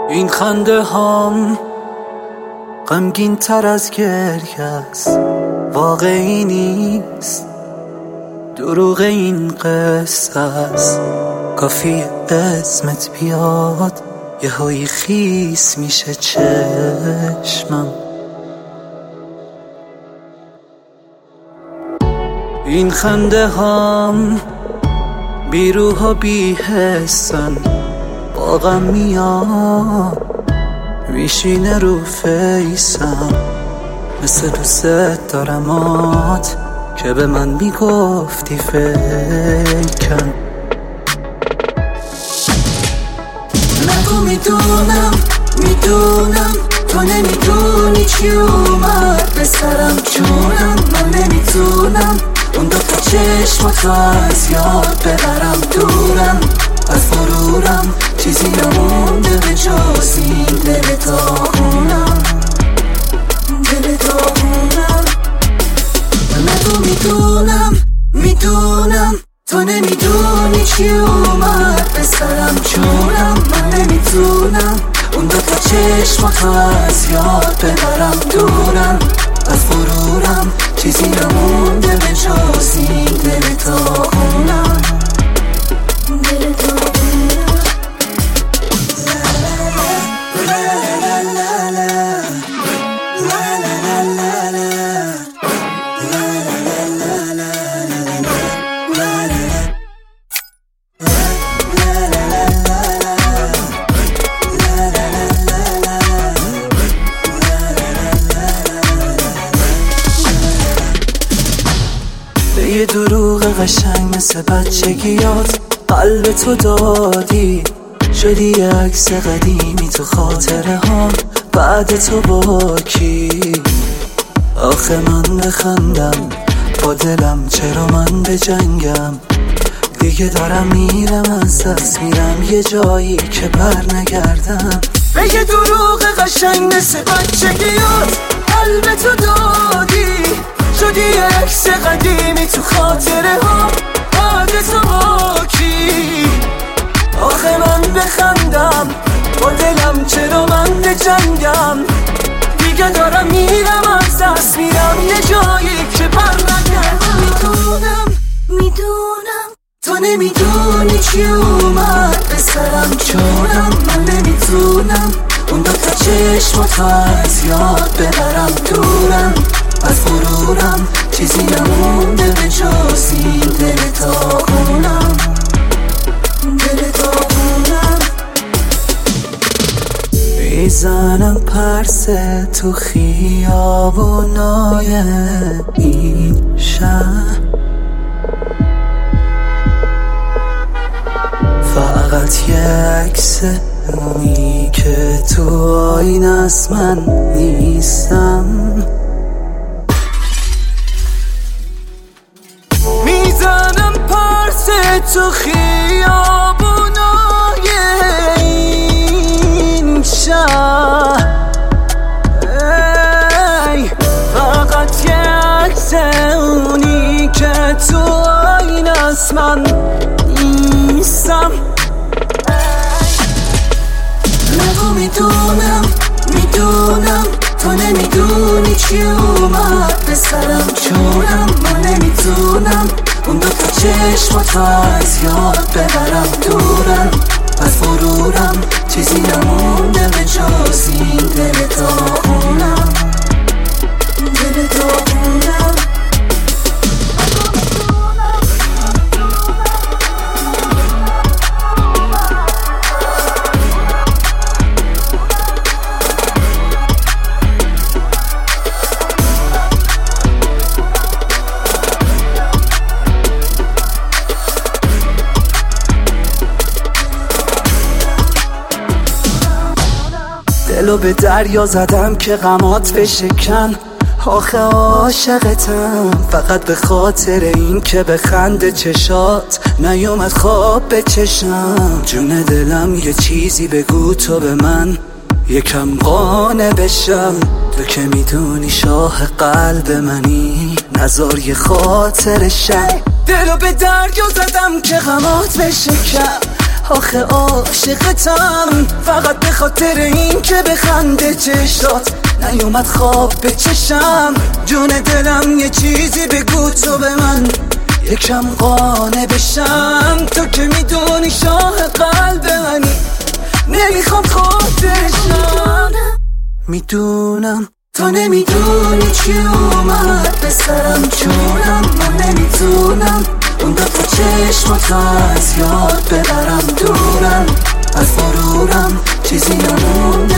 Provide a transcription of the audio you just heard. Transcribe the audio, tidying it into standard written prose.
این خنده هام غمگین تر از گریه است، واقعی نیست، دروغ این قصه است. کافی اسمت بیاد یه هایی خیس میشه چشمم. این خنده هام بی روح و بی حسن، با غم میاد میشینه رو فیسم. مثل دوست دارمات که به من میگفتی فیکن. نگو میدونم تو نمیدونی چی اومد به سرم جونم. من نمیتونم اون دوتا چشمات رو از یاد ببرم دورم. از غرورم چیزی نمونده به جز این دل داغونم. نگو میدونم تو نمیدونی چی اومد به سرم جونم. من نمیتونم اون دوتا چشمات رو از یاد ببرم دورم. از غرورم چیزی نمونده به جز این دل داغونم. یه دروغ قشنگ مثل بچگیات قلب تو دادی، شدی یه عکس قدیمی تو خاطره ها بعد تو با کی. آخه من بخندم با دلم، چرا من بجنگم؟ دیگه دارم میرم از دست میرم یه جایی که بر نگردم. به یه دروغ قشنگ مثل بچگیات قلب تو دادی، شدی یه عکس قدیمی تو خاطره ها بعد تو با کی. آخه من بخندم با دلم، چرا من بجنگم؟ دیگه دارم میرم از دست میرم یه جایی که بر نگردم. میدونم تو نمیدونی چی اومد به سرم جونم. من نمیتونم اون دوتا چشمات رو از یاد ببرم دورم. از غرورم چیزی نمونده به جز این دل داغونم. میزنم پرسه تو خیابونای این شهر، فقط یه عکس اونی که تو آینه است من نیستم. میزنم پرسه تو خیابونای این شهر، فقط یه عکس اونی که تو آینه است من نیستم. نگو میدونم تو نمیدونی چی اومد به سرم جونم. من نمیتونم اون دوتا چشمات رو از یاد ببرم دورم. از غرورم چیزی نمونده به جز این دل داغونم. دلو به دریا زدم که غمات بشکن. آخه عاشقتم فقط به خاطر این که بخنده چشات نیومد خواب به چشم. جون دلم یه چیزی بگو تو به من، یکم قانع بشم. تو که میدونی شاه قلب منی، نزار یه خاطر شم. دلو به دریا زدم که غمات بشکن. آخه عاشقتم فقط به خاطر این که بخنده چشات نیومد خواب به چشم. جون دلم یه چیزی بگو تو به من یکم قانع بشم. تو که میدونی شاه قلب منی نمیخوام خود بشم. میدونم تو نمیدونی چی اومد به سرم جونم. من نمیتونم اون دفعه چشماتو از یاد ببرم دورم از مرورم چیزی نمون